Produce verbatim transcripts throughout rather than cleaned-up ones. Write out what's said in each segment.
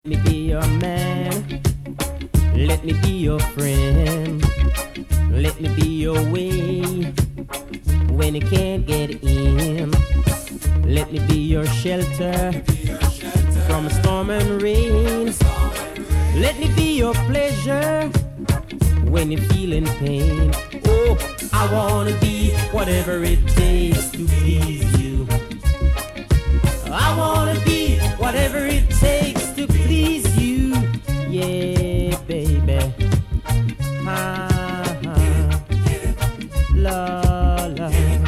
Let me be your man, let me be your friend, let me be your way when you can't get in. Let me be your shelter from storm and rain. Let me be your pleasure when you're feeling pain. Oh, I wanna be whatever it takes to please you. I wanna be whatever it takes to please you. Yeah, baby. Ha, ha. La, la.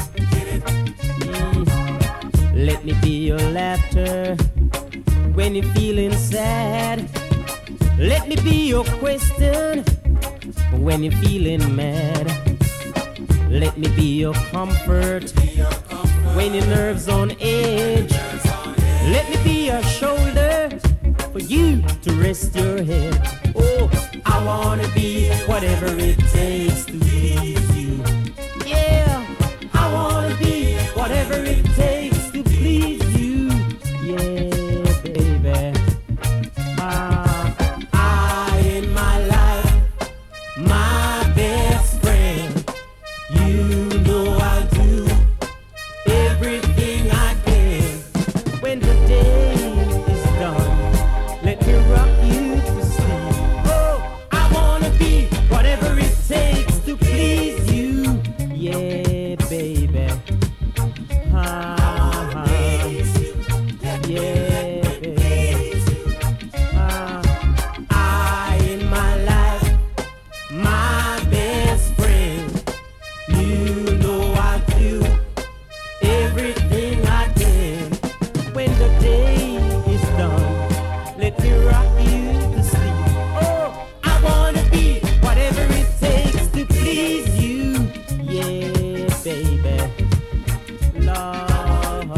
Mm. Let me be your laughter when you're feeling sad. Let me be your question when you're feeling mad. Let me be your comfort when your nerves on edge. Let me be your shoulder for you to rest your head. Oh, I wanna be whatever it takes to please you. Yeah, I wanna be whatever it takes to please you. Yeah, baby. Ah, I in my life, my best friend. You know I'll do everything I can. When the day is done, let me rock you to sleep. Oh, I wanna be whatever it takes to please you. Yeah, baby. Ha, ha. Yeah, baby. Ha. I in my life, my best friend. You know I do everything I can. When the day is done, let me rock you to sleep. Oh, I wanna be whatever it takes to please you. Yeah, baby. Lord,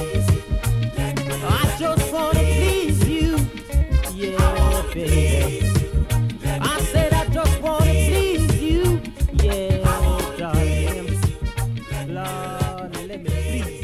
I just wanna please you. Yeah, baby. I said I just wanna please you. Yeah, darling. Lord, let me please